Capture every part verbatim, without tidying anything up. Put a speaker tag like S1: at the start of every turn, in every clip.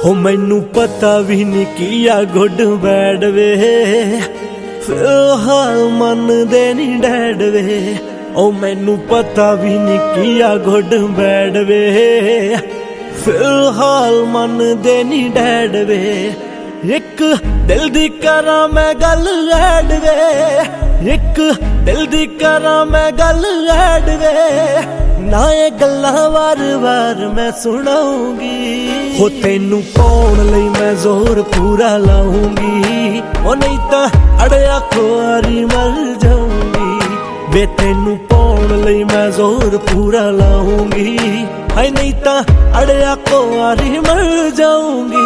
S1: हो मैनू पता भी नहीं किया गुड बैड वे, हाल मन दे नी डैड वे। ओ मैनू पता भी नहीं किया गुड बैड वे, फिलहाल मन दे नी डैड वे। एक दिल दी करा मैं गल ऐड वे, एक दिल दी करा मैं गल ऐड वे। ना ये गल्लां वार वार मैं सुनाऊंगी, हो तेनू पाउण लई मैं जोर पूरा लाऊंगी। ओ नहीं तां अड़िया खुआरी मर जाऊंगी, वे तेनू पाउण लई मैं जोर पूरा लाऊंगी। हाय नहीं तां अड़िया खुआरी मर जाऊंगी।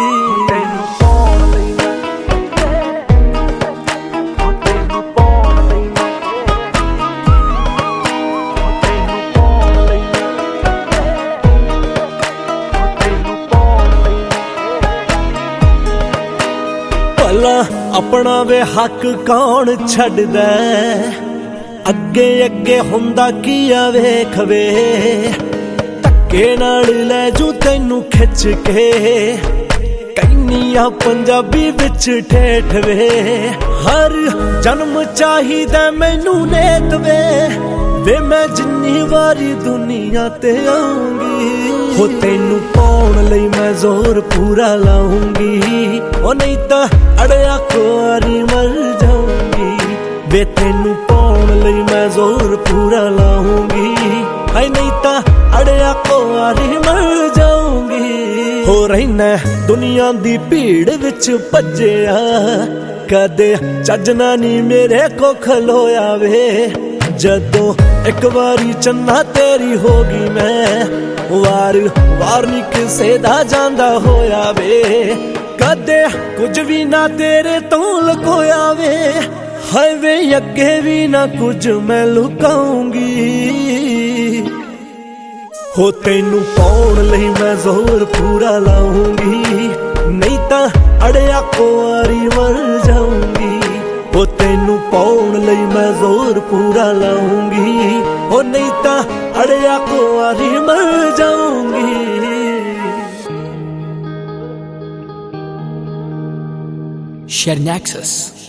S1: अपना वे हक कौन छड्डदा, अगे अगे हुंदा किया वेख वे। धक्के नाल लै जू तैनू खिच के, कैनिया पंजाबी विच ठेठ वे। हर जन्म चाहिदा मैनू नेत वे, वे मैं जिन्नी वारी दुनिया ते आऊंगी। हो तेनू पाउण लई मैं जोर पूरा लाऊंगी, ओ नहीं तां अड़िया खुआरी मर जाऊंगी। वे तेनू पाउण लई मैं जोर पूरा लाऊंगी, हाय नहीं तां अड़िया खुआरी मर जाऊंगी। हो रहीना दुनिया दी भीड़ विच भज्जिया, कदे चजना नी मेरे को खलोया वे। जदों एक बारी चन्ना तेरी होगी मैं, वार वार नी किसे दा जांदा होया वे। कदे कुछ भी ना तेरे तो लुकोया वे, हाय वे अगे भी ना कुछ मैं लुकाऊंगी। हो तेनू पाउण लई मैं जोर पूरा लाऊंगी, नहीं तां अड़िया खुआरी मर जाऊंगी। हो तेनू पाउण लई मैं जोर पूरा लाऊंगी, हो नहीं तां अड़िया खुआरी मर जाऊंगी।
S2: Sharing access.